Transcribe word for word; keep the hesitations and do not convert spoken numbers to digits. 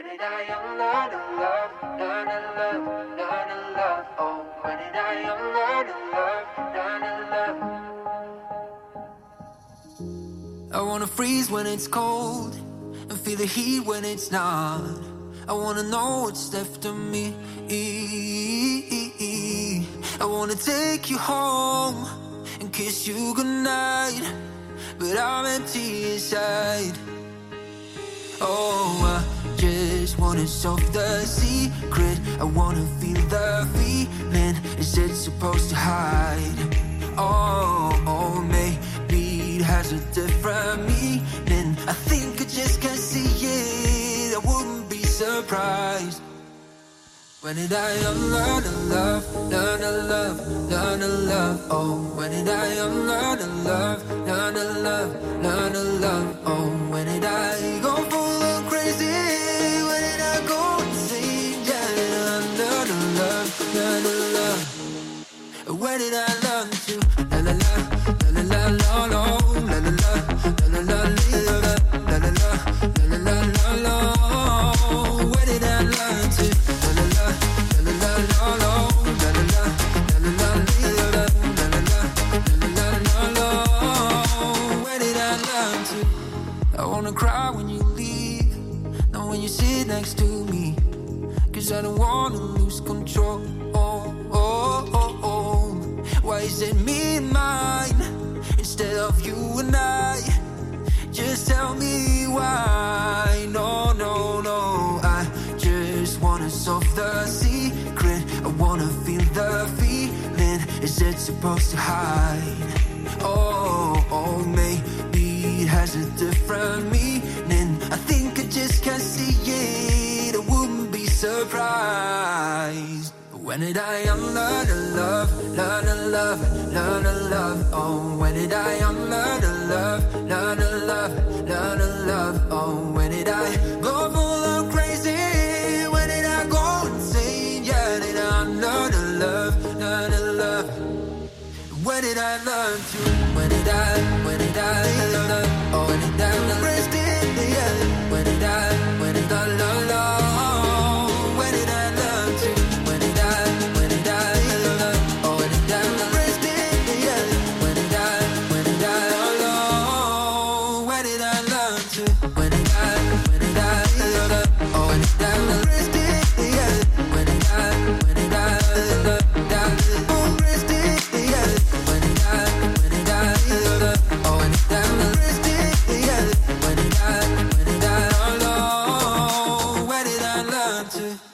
did I unlearn to love, learn to love, learn to love? Oh, when did I unlearn to love, learn to love? I wanna freeze when it's cold and feel the heat when it's not. I wanna know what's left of me. I wanna take you home and kiss you goodnight, but I'm empty inside. Oh, I just wanna solve the secret. I wanna feel the feeling. Is it supposed to hide? Oh, oh, maybe it has a different meaning. I think I just can't see it. I wouldn't be surprised. When did I unlearn to love, learn to love, learn to love? Oh, when did I unlearn to love, learn to love, learn to love? Oh, when did I go full of crazy? When did I go insane? Yeah, learn to love, learn to love. When did I learn to la la la, la la la la la, la la la, la la la la, la la la, la la la la. When did I learn to la la la, la la la la, la la la, la la la la, la la la, la la la. When did I learn to? I wanna cry when you leave, not when you sit next to me, 'cause I don't wanna lose control. Oh, oh, oh, oh. Why is it me and mine instead of you and I? Just tell me why. No, no, no. I just wanna solve the secret. I wanna feel the feeling. Is it supposed to hide? Oh, oh, maybe it has a different meaning. I think I just can't see it. I wouldn't be surprised. When did I unlearn to love, learn to love, learn to love? Oh, when did I unlearn to love, learn to love, learn to love? Oh, when did I go full of crazy? When did I go insane? Yeah, did I unlearn to love, learn to love? When did I learn to? When did I, when did I learn? Oh, when did I learn? Yeah, when did I, when did I learn? When did I learn to? When did I, when did I learn? Oh, when did I learn? Yeah, when did I, when did I learn? When did I learn to? When did I, when did I learn? Oh, when did I learn? Yeah, when did I, when did I learn? To